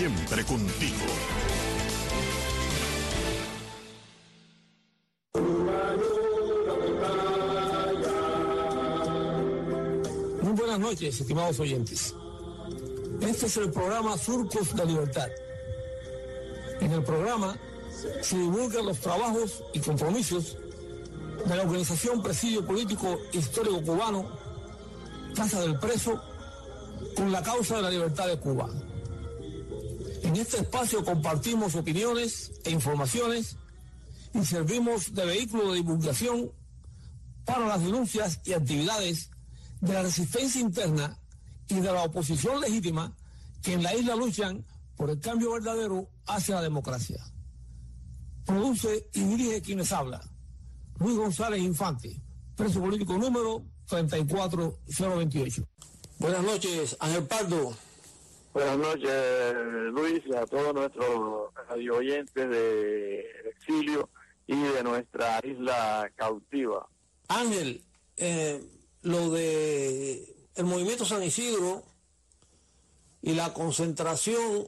siempre contigo. Muy buenas noches, estimados oyentes. Este es el programa Surcos de Libertad. En el programa se divulgan los trabajos y compromisos de la organización Presidio Político Histórico Cubano, Casa del Preso, con la causa de la libertad de Cuba. En este espacio compartimos opiniones e informaciones y servimos de vehículo de divulgación para las denuncias y actividades de la resistencia interna y de la oposición legítima que en la isla luchan por el cambio verdadero hacia la democracia. Produce y dirige quienes habla Luis González Infante, preso político número 34028. Buenas noches, Ángel Pardo. Buenas noches, Luis, y a todos nuestros radio oyentes de exilio y de nuestra isla cautiva. Ángel, lo de el movimiento San Isidro y la concentración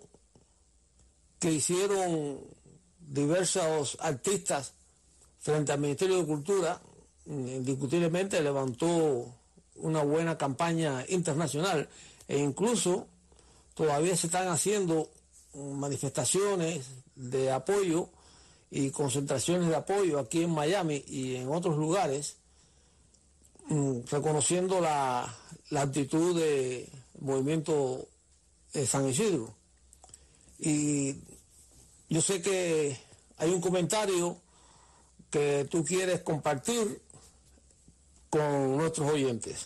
que hicieron diversos artistas frente al Ministerio de Cultura, indiscutiblemente levantó una buena campaña internacional e incluso todavía se están haciendo manifestaciones de apoyo y concentraciones de apoyo aquí en Miami y en otros lugares, reconociendo la actitud del movimiento San Isidro. Y yo sé que hay un comentario que tú quieres compartir con nuestros oyentes.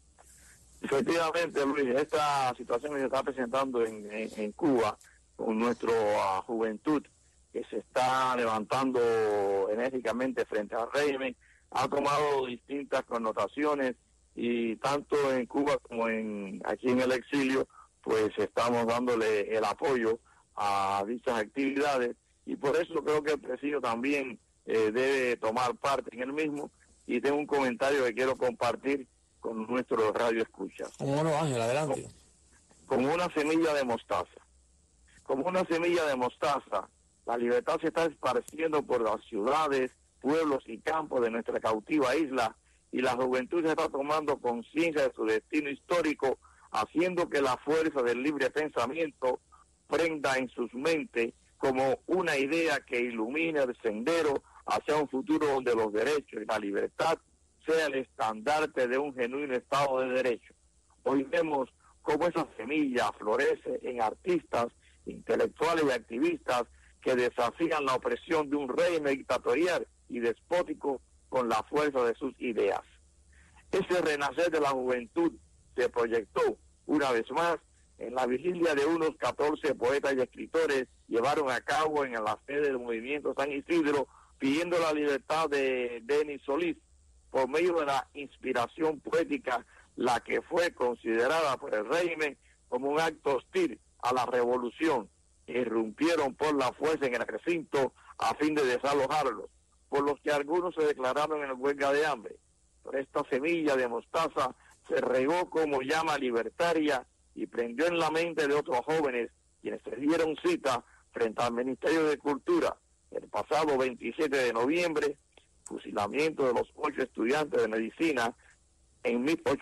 Efectivamente, Luis, esta situación que se está presentando en Cuba con nuestra juventud que se está levantando enérgicamente frente al régimen ha tomado distintas connotaciones y tanto en Cuba como aquí en el exilio pues estamos dándole el apoyo a dichas actividades y por eso creo que el presidio también debe tomar parte en el mismo y tengo un comentario que quiero compartir con nuestro radio escuchas. Como no, Ángel, adelante. Como una semilla de mostaza. Como una semilla de mostaza, la libertad se está esparciendo por las ciudades, pueblos y campos de nuestra cautiva isla y la juventud se está tomando conciencia de su destino histórico, haciendo que la fuerza del libre pensamiento prenda en sus mentes como una idea que ilumine el sendero hacia un futuro donde los derechos y la libertad sea el estandarte de un genuino Estado de Derecho. Hoy vemos cómo esa semilla florece en artistas, intelectuales y activistas que desafían la opresión de un régimen dictatorial y despótico con la fuerza de sus ideas. Ese renacer de la juventud se proyectó una vez más en la vigilia de unos 14 poetas y escritores llevaron a cabo en la sede del movimiento San Isidro pidiendo la libertad de Denis Solís por medio de la inspiración poética, la que fue considerada por el régimen como un acto hostil a la revolución. Irrumpieron por la fuerza en el recinto a fin de desalojarlos, por los que algunos se declararon en huelga de hambre. Pero esta semilla de mostaza se regó como llama libertaria y prendió en la mente de otros jóvenes, quienes se dieron cita frente al Ministerio de Cultura el pasado 27 de noviembre, fusilamiento de los 8 estudiantes de medicina en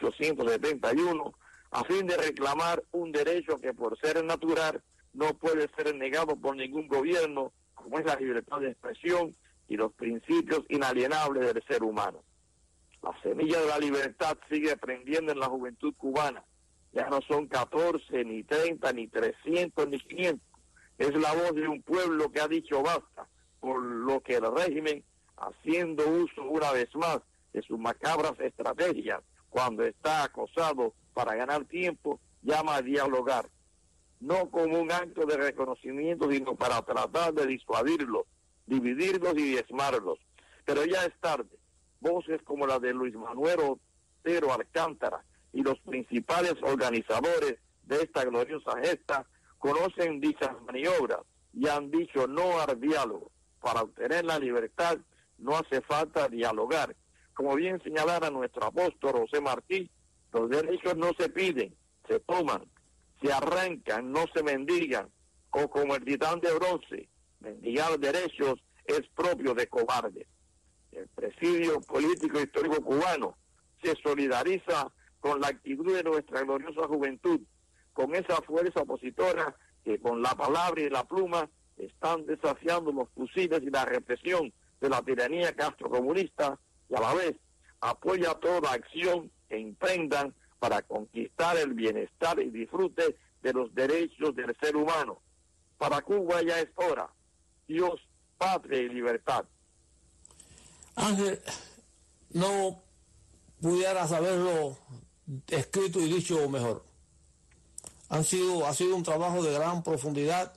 1871, a fin de reclamar un derecho que por ser natural no puede ser negado por ningún gobierno, como es la libertad de expresión y los principios inalienables del ser humano. La semilla de la libertad sigue prendiendo en la juventud cubana. Ya no son 14, ni 30, ni 300, ni 500. Es la voz de un pueblo que ha dicho basta, por lo que el régimen, haciendo uso una vez más de sus macabras estrategias, cuando está acosado para ganar tiempo, llama a dialogar. No como un acto de reconocimiento, sino para tratar de disuadirlos, dividirlos y diezmarlos. Pero ya es tarde. Voces como la de Luis Manuel Otero Alcántara y los principales organizadores de esta gloriosa gesta conocen dichas maniobras y han dicho no al diálogo. Para obtener la libertad no hace falta dialogar. Como bien señalara nuestro apóstol José Martí, los derechos no se piden, se toman, se arrancan, no se mendigan. o como el titán de bronce, mendigar derechos es propio de cobardes. El presidio político histórico cubano se solidariza con la actitud de nuestra gloriosa juventud, con esa fuerza opositora que con la palabra y la pluma están desafiando los fusiles y la represión de la tiranía castrocomunista, y a la vez apoya toda acción que emprendan para conquistar el bienestar y disfrute de los derechos del ser humano. Para Cuba ya es hora. Dios, patria y libertad. Ángel, no pudieras haberlo escrito y dicho mejor. Ha sido un trabajo de gran profundidad.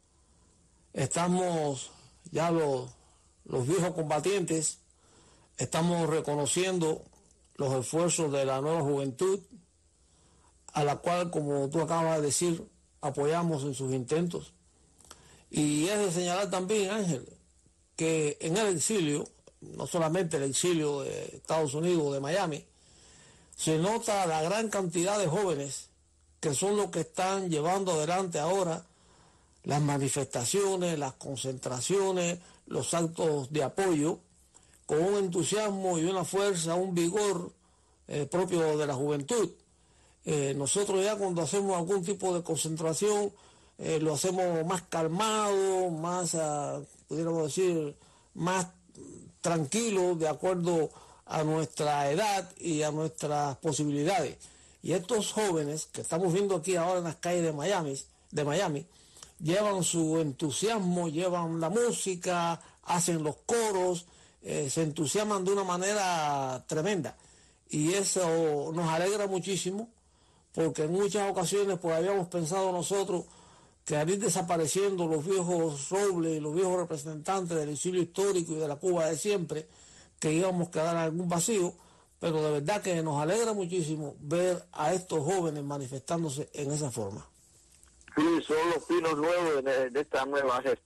Estamos ya los viejos combatientes, estamos reconociendo los esfuerzos de la nueva juventud, a la cual, como tú acabas de decir, apoyamos en sus intentos. Y es de señalar también, Ángel, que en el exilio, no solamente el exilio de Estados Unidos, de Miami, se nota la gran cantidad de jóvenes que son los que están llevando adelante ahora las manifestaciones, las concentraciones, los actos de apoyo, con un entusiasmo y una fuerza, un vigor propio de la juventud. Nosotros ya cuando hacemos algún tipo de concentración, lo hacemos más calmado, más, pudiéramos decir, más tranquilo, de acuerdo a nuestra edad y a nuestras posibilidades. Y estos jóvenes que estamos viendo aquí ahora en las calles de Miami, llevan su entusiasmo, llevan la música, hacen los coros, se entusiasman de una manera tremenda. Y eso nos alegra muchísimo, porque en muchas ocasiones pues habíamos pensado nosotros que al ir desapareciendo los viejos robles y los viejos representantes del exilio histórico y de la Cuba de siempre, que íbamos a quedar en algún vacío, pero de verdad que nos alegra muchísimo ver a estos jóvenes manifestándose en esa forma. Sí, son los pinos nuevos de esta nueva gesta.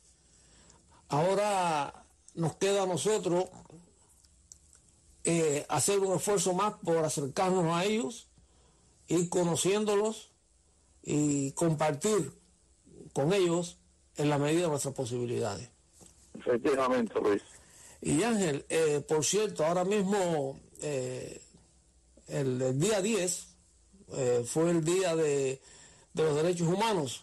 Ahora nos queda a nosotros hacer un esfuerzo más por acercarnos a ellos, ir conociéndolos y compartir con ellos en la medida de nuestras posibilidades. Efectivamente, Luis. Y Ángel, por cierto, ahora mismo el día 10 fue el día de los derechos humanos,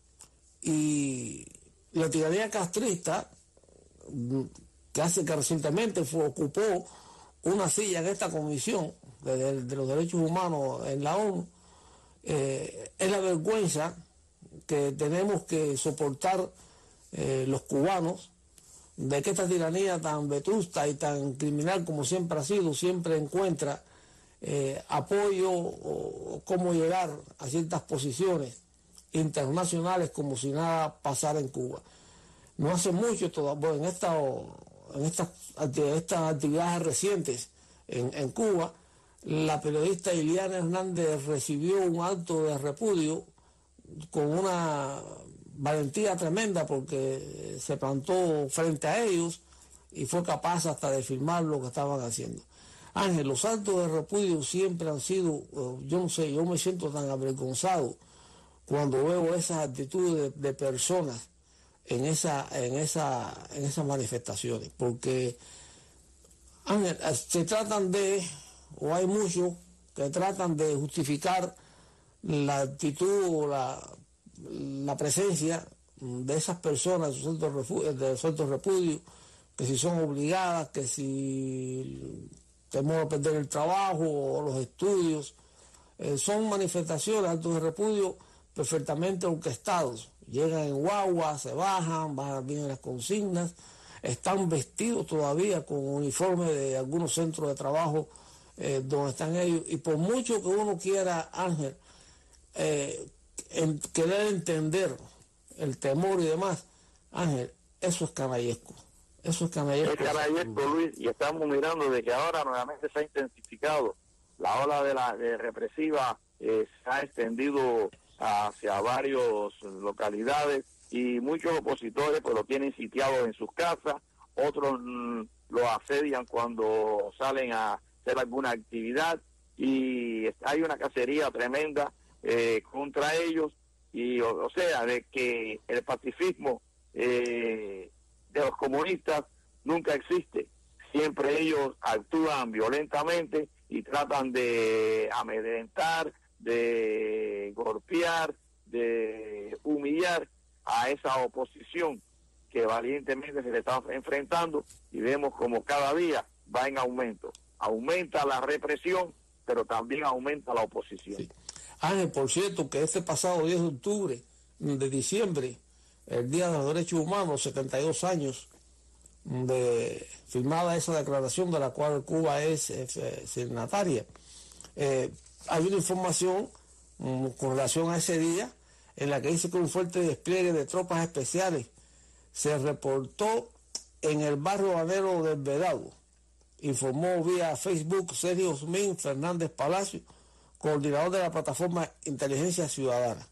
y la tiranía castrista, que recientemente ocupó una silla en esta comisión de los derechos humanos en la ONU, es la vergüenza que tenemos que soportar los cubanos, de que esta tiranía tan vetusta y tan criminal como siempre ha sido, siempre encuentra apoyo o cómo llegar a ciertas posiciones internacionales como si nada pasara en Cuba. No hace mucho todavía, en estas actividades recientes en Cuba, la periodista Iliana Hernández recibió un acto de repudio con una valentía tremenda, porque se plantó frente a ellos y fue capaz hasta de filmar lo que estaban haciendo. Ángel, los actos de repudio siempre han sido, yo no sé, yo me siento tan avergonzado cuando veo esas actitudes de personas en esas manifestaciones, porque Ángel, se tratan o hay muchos que tratan de justificar la actitud o la presencia de esas personas de suelto repudio, que si son obligadas, que si temor a perder el trabajo o los estudios, son manifestaciones, actos de repudio perfectamente orquestados. Llegan en guagua, se bajan, vienen las consignas, están vestidos todavía con uniforme de algunos centros de trabajo donde están ellos, y por mucho que uno quiera, Ángel, querer entender el temor y demás, Ángel, eso es canallesco. Eso es canallesco. Es canallesco, Luis, y estamos mirando de que ahora nuevamente se ha intensificado la ola de represiva, se ha extendido hacia varias localidades, y muchos opositores pues lo tienen sitiado en sus casas, otros lo asedian cuando salen a hacer alguna actividad, y hay una cacería tremenda contra ellos, y o sea, de que el pacifismo de los comunistas nunca existe. Siempre ellos actúan violentamente y tratan de amedrentar, de golpear, de humillar a esa oposición que valientemente se le está enfrentando, y vemos como cada día va en aumento. Aumenta la represión, pero también aumenta la oposición. Sí. Ángel, por cierto, que este pasado 10 de octubre de diciembre, el Día de los Derechos Humanos, 72 años de firmada esa declaración de la cual Cuba es signataria. Hay una información con relación a ese día en la que dice que un fuerte despliegue de tropas especiales se reportó en el barrio habanero del Vedado. Informó vía Facebook Sergio Osmin Fernández Palacio, coordinador de la plataforma Inteligencia Ciudadana.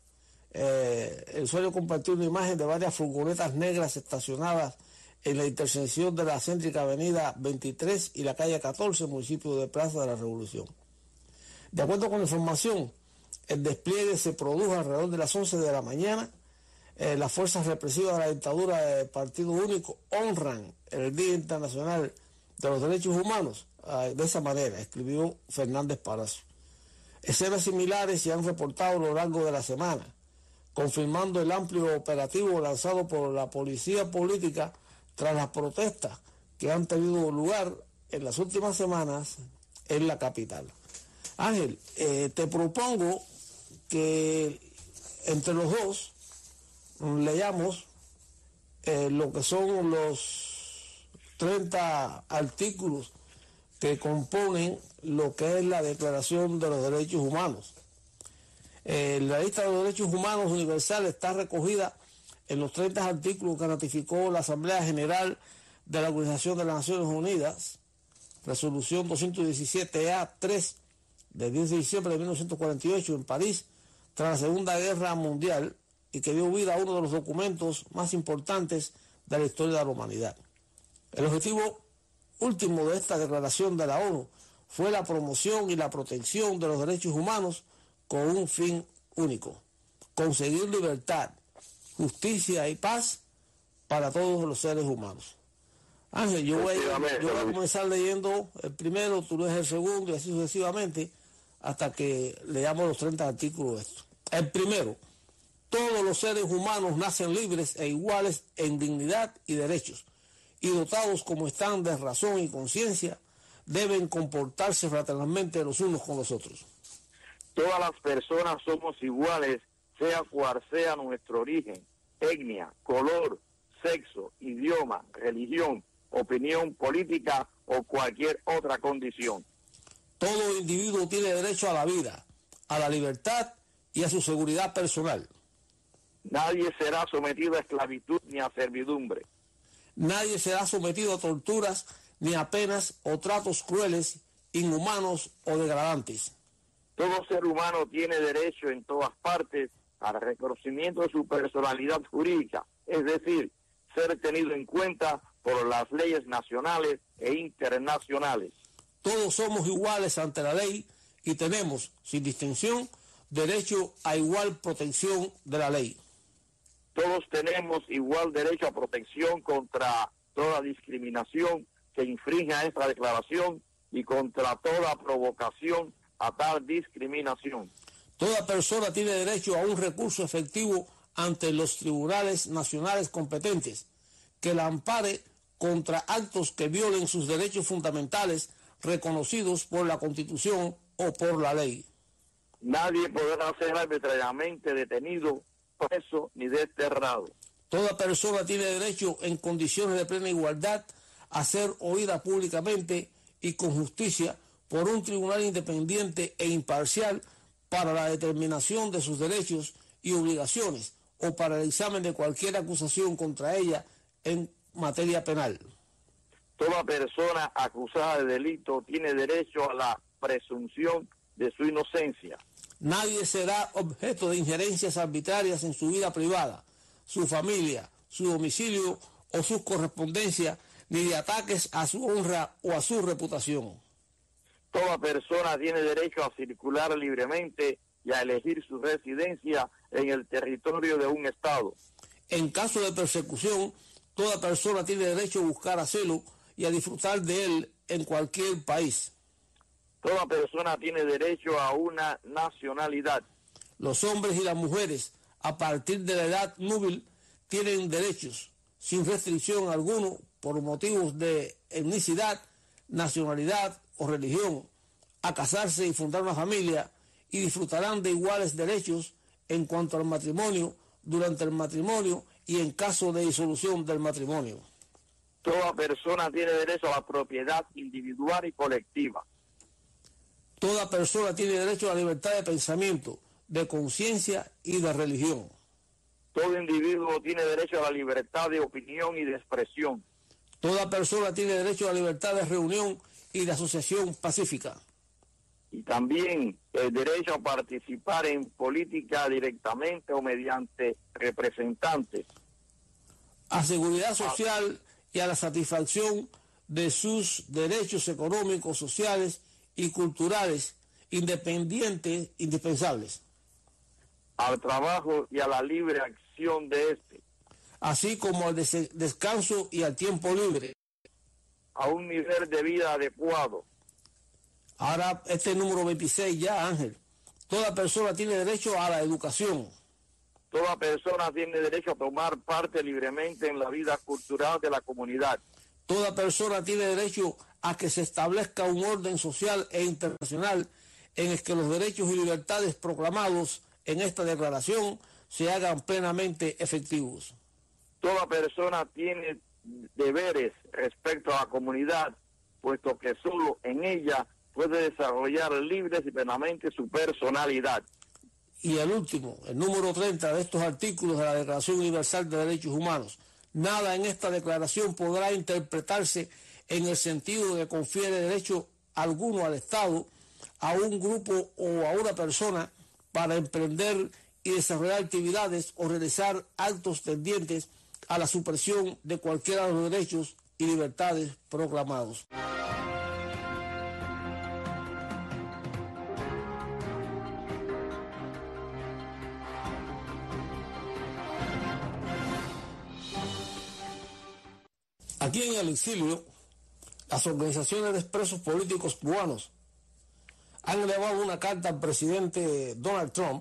El usuario compartió una imagen de varias furgonetas negras estacionadas en la intersección de la céntrica avenida 23 y la calle 14, municipio de Plaza de la Revolución. De acuerdo con la información, el despliegue se produjo alrededor de las 11 de la mañana. Las fuerzas represivas de la dictadura del Partido Único honran el Día Internacional de los Derechos Humanos de esa manera, escribió Fernández Palacio. Escenas similares se han reportado a lo largo de la semana, confirmando el amplio operativo lanzado por la policía política tras las protestas que han tenido lugar en las últimas semanas en la capital. Ángel, te propongo que entre los dos leamos lo que son los 30 artículos que componen lo que es la Declaración de los Derechos Humanos. La lista de los derechos humanos universales está recogida en los 30 artículos que ratificó la Asamblea General de la Organización de las Naciones Unidas, resolución 217A3 del 10 de diciembre de 1948 en París, tras la Segunda Guerra Mundial, y que dio vida a uno de los documentos más importantes de la historia de la humanidad. El objetivo último de esta declaración de la ONU fue la promoción y la protección de los derechos humanos con un fin único: conseguir libertad, justicia y paz para todos los seres humanos. Ángel, yo voy a comenzar leyendo el primero, tú lees el segundo y así sucesivamente hasta que leamos los 30 artículos de esto. El primero: todos los seres humanos nacen libres e iguales en dignidad y derechos, y dotados como están de razón y conciencia, deben comportarse fraternalmente los unos con los otros. Todas las personas somos iguales, sea cual sea nuestro origen, etnia, color, sexo, idioma, religión, opinión política o cualquier otra condición. Todo individuo tiene derecho a la vida, a la libertad y a su seguridad personal. Nadie será sometido a esclavitud ni a servidumbre. Nadie será sometido a torturas ni a penas o tratos crueles, inhumanos o degradantes. Todo ser humano tiene derecho en todas partes al reconocimiento de su personalidad jurídica, es decir, ser tenido en cuenta por las leyes nacionales e internacionales. Todos somos iguales ante la ley y tenemos, sin distinción, derecho a igual protección de la ley. Todos tenemos igual derecho a protección contra toda discriminación que infrinja esta declaración y contra toda provocación a tal discriminación. Toda persona tiene derecho a un recurso efectivo ante los tribunales nacionales competentes que la ampare contra actos que violen sus derechos fundamentales reconocidos por la Constitución o por la ley. Nadie podrá ser arbitrariamente detenido, preso ni desterrado. Toda persona tiene derecho en condiciones de plena igualdad a ser oída públicamente y con justicia por un tribunal independiente e imparcial para la determinación de sus derechos y obligaciones o para el examen de cualquier acusación contra ella en materia penal. Toda persona acusada de delito tiene derecho a la presunción de su inocencia. Nadie será objeto de injerencias arbitrarias en su vida privada, su familia, su domicilio o su correspondencia, ni de ataques a su honra o a su reputación. Toda persona tiene derecho a circular libremente y a elegir su residencia en el territorio de un Estado. En caso de persecución, toda persona tiene derecho a buscar asilo y a disfrutar de él en cualquier país. Toda persona tiene derecho a una nacionalidad. Los hombres y las mujeres, a partir de la edad núbil, tienen derechos, sin restricción alguna, por motivos de etnicidad, nacionalidad o religión, a casarse y fundar una familia, y disfrutarán de iguales derechos en cuanto al matrimonio, durante el matrimonio y en caso de disolución del matrimonio. Toda persona tiene derecho a la propiedad individual y colectiva. Toda persona tiene derecho a la libertad de pensamiento, de conciencia y de religión. Todo individuo tiene derecho a la libertad de opinión y de expresión. Toda persona tiene derecho a la libertad de reunión y de asociación pacífica. Y también el derecho a participar en política directamente o mediante representantes. A seguridad social y a la satisfacción de sus derechos económicos, sociales y culturales independientes, indispensables. Al trabajo y a la libre acción de este. Así como al descanso y al tiempo libre. A un nivel de vida adecuado. Ahora, este es el número 26 ya, Ángel. Toda persona tiene derecho a la educación. Toda persona tiene derecho a tomar parte libremente en la vida cultural de la comunidad. Toda persona tiene derecho a que se establezca un orden social e internacional en el que los derechos y libertades proclamados en esta declaración se hagan plenamente efectivos. Toda persona tiene deberes respecto a la comunidad, puesto que solo en ella puede desarrollar libre y plenamente su personalidad. Y el último, el número 30 de estos artículos de la Declaración Universal de Derechos Humanos. Nada en esta declaración podrá interpretarse en el sentido de que confiere derecho alguno al Estado, a un grupo o a una persona para emprender y desarrollar actividades o realizar actos tendientes a la supresión de cualquiera de los derechos y libertades proclamados. Aquí en el exilio, las organizaciones de presos políticos cubanos han elevado una carta al presidente Donald Trump,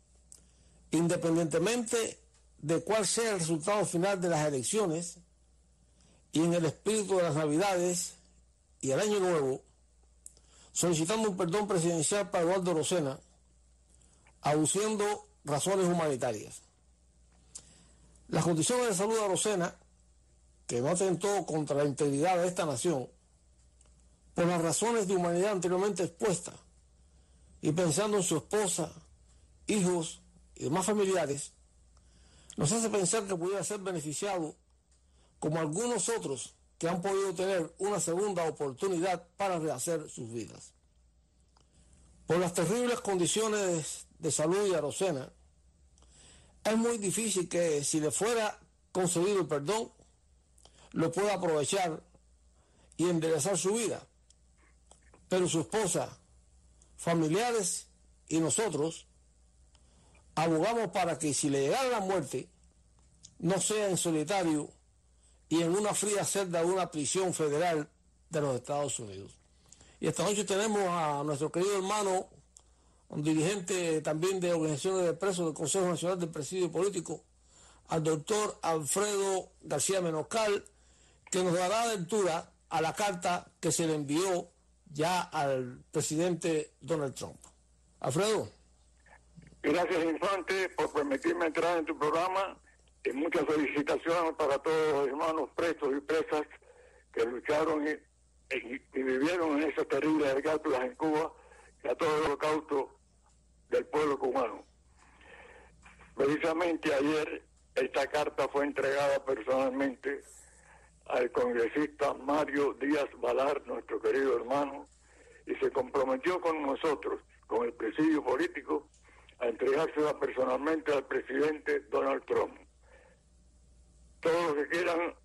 independientemente de cuál sea el resultado final de las elecciones y en el espíritu de las Navidades y el Año Nuevo, solicitando un perdón presidencial para Eduardo Rosena, aduciendo razones humanitarias. Las condiciones de salud de Rosena, que no atentó contra la integridad de esta nación, por las razones de humanidad anteriormente expuestas, y pensando en su esposa, hijos y demás familiares, nos hace pensar que pudiera ser beneficiado como algunos otros que han podido tener una segunda oportunidad para rehacer sus vidas. Por las terribles condiciones de salud de Rosena, es muy difícil que, si le fuera concedido el perdón, lo pueda aprovechar y enderezar su vida. Pero su esposa, familiares y nosotros abogamos para que, si le llegara la muerte, no sea en solitario y en una fría celda de una prisión federal de los Estados Unidos. Y esta noche tenemos a nuestro querido hermano, un dirigente también de organizaciones de presos del Consejo Nacional del Presidio Político, al doctor Alfredo García Menoscal, que nos dará lectura a la carta que se le envió ya al presidente Donald Trump. Alfredo. Gracias, Infante, por permitirme entrar en tu programa, y muchas felicitaciones para todos los hermanos presos y presas que lucharon y vivieron en esas terribles desgracias en Cuba, y a todo el holocausto del pueblo cubano. Precisamente ayer esta carta fue entregada personalmente al congresista Mario Díaz Balar, nuestro querido hermano, y se comprometió con nosotros, con el presidio político, a entregársela personalmente al presidente Donald Trump. Todos los que quieran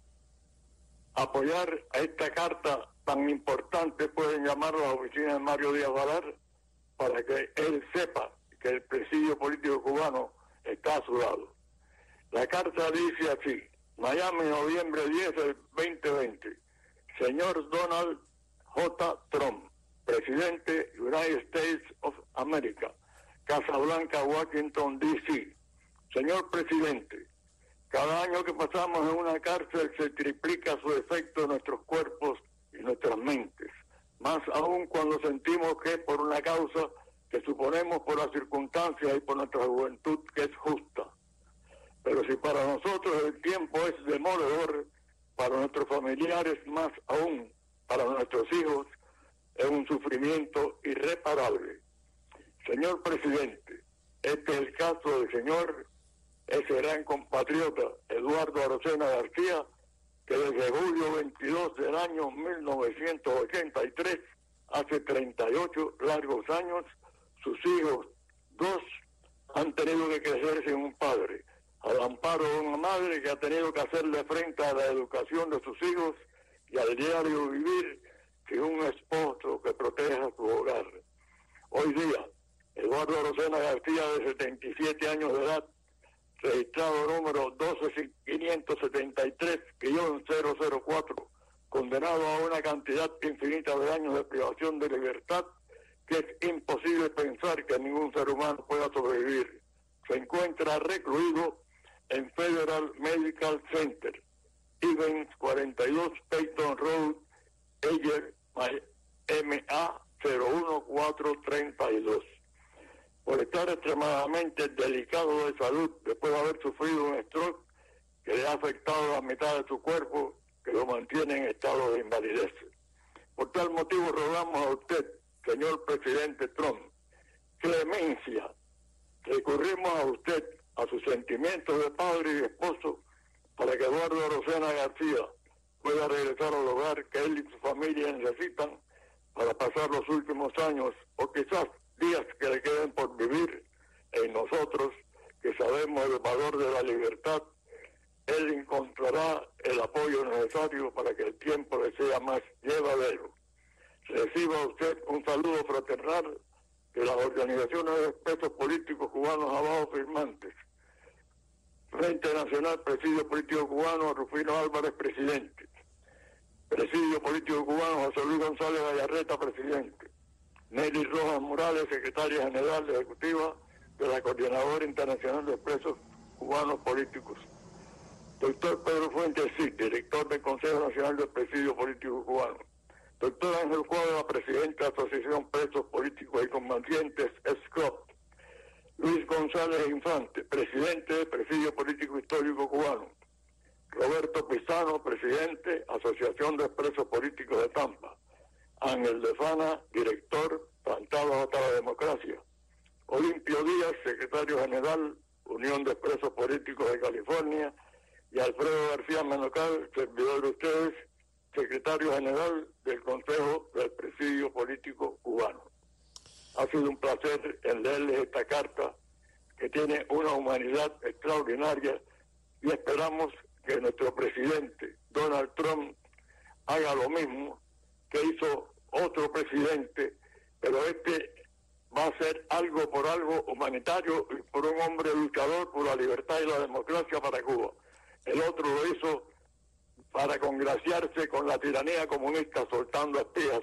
apoyar a esta carta tan importante pueden llamar a la oficina de Mario Díaz Balar para que él sepa que el presidio político cubano está a su lado. La carta dice así: Miami, noviembre 10 del 2020. Señor Donald J. Trump, presidente United States of America, Casa Blanca, Washington, D.C. Señor presidente, cada año que pasamos en una cárcel se triplica su efecto en nuestros cuerpos y nuestras mentes, más aún cuando sentimos que es por una causa que suponemos por las circunstancias y por nuestra juventud que es justa. Pero si para nosotros el tiempo es demoledor, para nuestros familiares más aún, para nuestros hijos, es un sufrimiento irreparable. Señor presidente, este es el caso del señor, ese gran compatriota Eduardo Arocena García, que desde julio 22 del año 1983, hace 38 largos años, sus hijos, dos, han tenido que crecer sin un padre, al amparo de una madre que ha tenido que hacerle frente a la educación de sus hijos y al diario vivir sin un esposo que proteja su hogar. Hoy día, Eduardo Arocena García, de 77 años de edad, registrado número 12573-004, condenado a una cantidad infinita de años de privación de libertad que es imposible pensar que ningún ser humano pueda sobrevivir. Se encuentra recluido en Federal Medical Center, Evans 42 Peyton Road, Ayer, MA 01432. Por estar extremadamente delicado de salud después de haber sufrido un stroke que le ha afectado la mitad de su cuerpo, que lo mantiene en estado de invalidez. Por tal motivo rogamos a usted, señor presidente Trump, clemencia. Recurrimos a usted, a sus sentimientos de padre y esposo, para que Eduardo Arocena García pueda regresar al hogar que él y su familia necesitan para pasar los últimos años, o quizás días que le queden por vivir, en nosotros, que sabemos el valor de la libertad. Él encontrará el apoyo necesario para que el tiempo le sea más llevadero. Reciba usted un saludo fraternal de las organizaciones de presos políticos cubanos abajo firmantes. Frente Nacional Presidio Político Cubano, Rufino Álvarez, presidente. Presidio Político Cubano, José Luis González Gallarreta, presidente. Nelly Rojas Morales, secretaria general ejecutiva de la Coordinadora Internacional de Presos Cubanos Políticos. Doctor Pedro Fuentes, sí, director del Consejo Nacional del Presidio Político Cubano. Doctor Ángel Cuadra, presidente de la Asociación Presos Políticos y Combatientes, SCOP. Luis González Infante, presidente del Presidio Político Histórico Cubano. Roberto Pizano, presidente, Asociación de Presos Políticos de Tampa. Ángel de Fana, director, Plantados hasta la Democracia. Olimpio Díaz, secretario general, Unión de Presos Políticos de California. Y Alfredo García Menocal, servidor de ustedes, secretario general del Consejo del Presidio Político Cubano. Ha sido un placer en leerles esta carta que tiene una humanidad extraordinaria y esperamos que nuestro presidente Donald Trump haga lo mismo que hizo otro presidente, pero este va a ser algo por algo humanitario y por un hombre luchador por la libertad y la democracia para Cuba. El otro lo hizo para congraciarse con la tiranía comunista soltando espías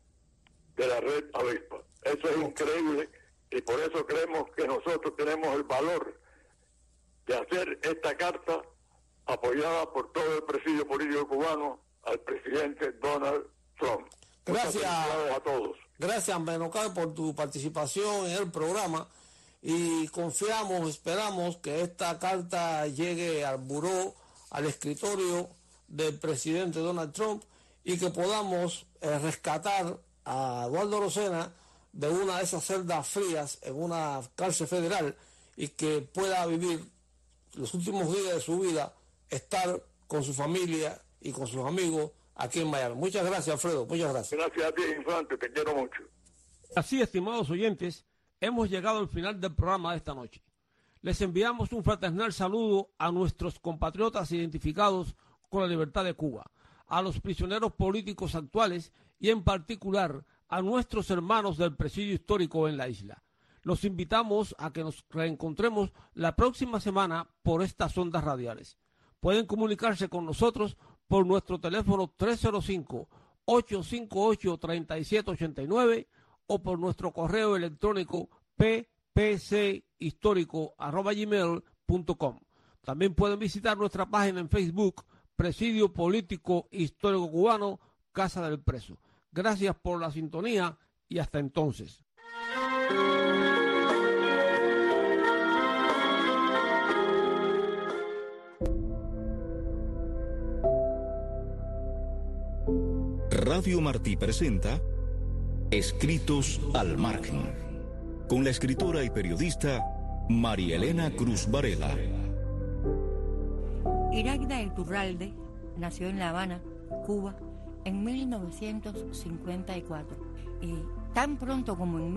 de la red avispa. Eso es increíble y por eso creemos que nosotros tenemos el valor de hacer esta carta apoyada por todo el presidio político cubano al presidente Donald Trump. Gracias a todos. Gracias, Menocal, por tu participación en el programa y confiamos, esperamos que esta carta llegue al buró, al escritorio del presidente Donald Trump y que podamos rescatar a Eduardo Arocena de una de esas celdas frías en una cárcel federal y que pueda vivir los últimos días de su vida, estar con su familia y con sus amigos aquí en Miami. Muchas gracias, Alfredo. Muchas gracias. Gracias a ti, Infante. Te quiero mucho. Así, estimados oyentes, hemos llegado al final del programa de esta noche. Les enviamos un fraternal saludo a nuestros compatriotas identificados con la libertad de Cuba, a los prisioneros políticos actuales y en particular a nuestros hermanos del presidio histórico en la isla. Los invitamos a que nos reencontremos la próxima semana por estas ondas radiales. Pueden comunicarse con nosotros por nuestro teléfono 305-858-3789 o por nuestro correo electrónico ppchistórico@gmail.com. También pueden visitar nuestra página en Facebook, Presidio Político Histórico Cubano, Casa del Preso. Gracias por la sintonía y hasta entonces. Radio Martí presenta Escritos al Margen, con la escritora y periodista María Elena Cruz Varela. Iraida Iturralde nació en La Habana, Cuba, en 1954 y tan pronto como en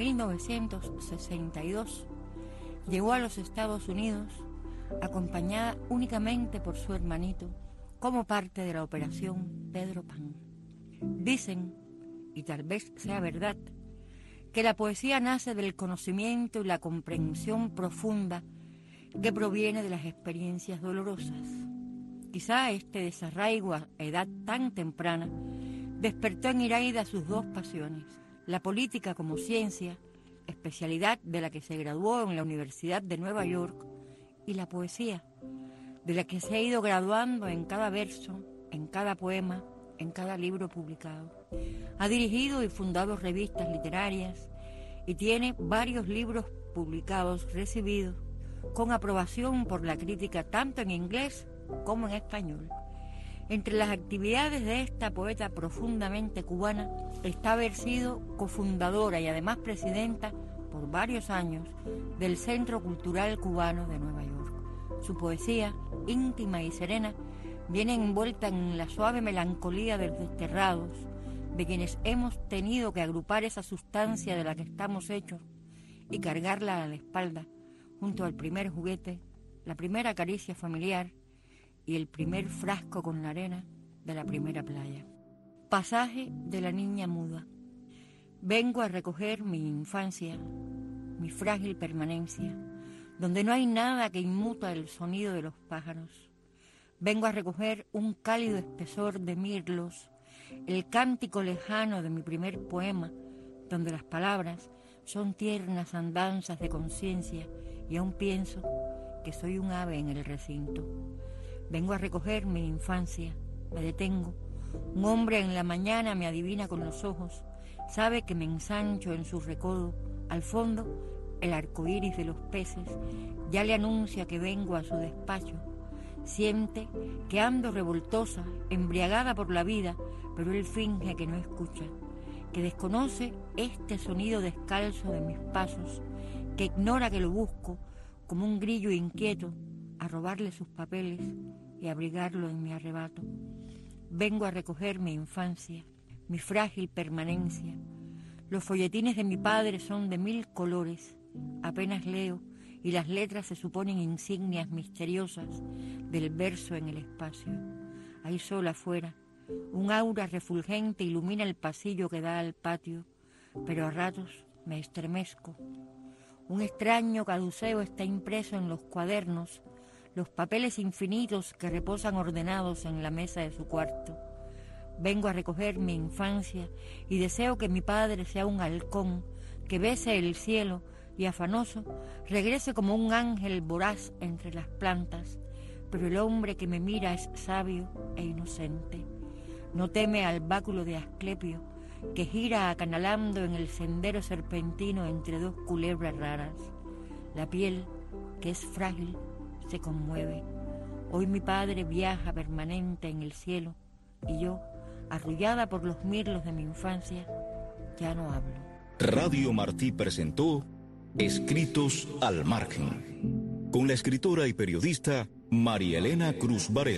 1962 llegó a los Estados Unidos acompañada únicamente por su hermanito como parte de la Operación Pedro Pan. Dicen, y tal vez sea verdad, que la poesía nace del conocimiento y la comprensión profunda que proviene de las experiencias dolorosas. Quizá este desarraigo a edad tan temprana despertó en Iraida sus dos pasiones, la política como ciencia, especialidad de la que se graduó en la Universidad de Nueva York, y la poesía, de la que se ha ido graduando en cada verso, en cada poema, en cada libro publicado. Ha dirigido y fundado revistas literarias y tiene varios libros publicados recibidos con aprobación por la crítica tanto en inglés como en español. Entre las actividades de esta poeta profundamente cubana está haber sido cofundadora y además presidenta por varios años del Centro Cultural Cubano de Nueva York. Su poesía, íntima y serena, viene envuelta en la suave melancolía de los desterrados, de quienes hemos tenido que agrupar esa sustancia de la que estamos hechos y cargarla a la espalda, junto al primer juguete, la primera caricia familiar y el primer frasco con la arena de la primera playa. Pasaje de la niña muda. Vengo a recoger mi infancia, mi frágil permanencia, donde no hay nada que inmuta el sonido de los pájaros. Vengo a recoger un cálido espesor de mirlos, el cántico lejano de mi primer poema, donde las palabras son tiernas andanzas de conciencia y aún pienso que soy un ave en el recinto. Vengo a recoger mi infancia, me detengo. Un hombre en la mañana me adivina con los ojos, sabe que me ensancho en su recodo. Al fondo, el arco iris de los peces ya le anuncia que vengo a su despacho. Siente que ando revoltosa, embriagada por la vida, pero él finge que no escucha, que desconoce este sonido descalzo de mis pasos, que ignora que lo busco como un grillo inquieto a robarle sus papeles y abrigarlo en mi arrebato. Vengo a recoger mi infancia, mi frágil permanencia. Los folletines de mi padre son de 1000 colores, apenas leo y las letras se suponen insignias misteriosas del verso en el espacio. Hay sol afuera, un aura refulgente ilumina el pasillo que da al patio, pero a ratos me estremezco. Un extraño caduceo está impreso en los cuadernos, los papeles infinitos que reposan ordenados en la mesa de su cuarto. Vengo a recoger mi infancia y deseo que mi padre sea un halcón, que bese el cielo y afanoso regrese como un ángel voraz entre las plantas, pero el hombre que me mira es sabio e inocente. No teme al báculo de Asclepio, que gira acanalando en el sendero serpentino entre dos culebras raras. La piel, que es frágil, se conmueve. Hoy mi padre viaja permanente en el cielo y yo, arrullada por los mirlos de mi infancia, ya no hablo. Radio Martí presentó Escritos al Margen, con la escritora y periodista María Elena Cruz Varela.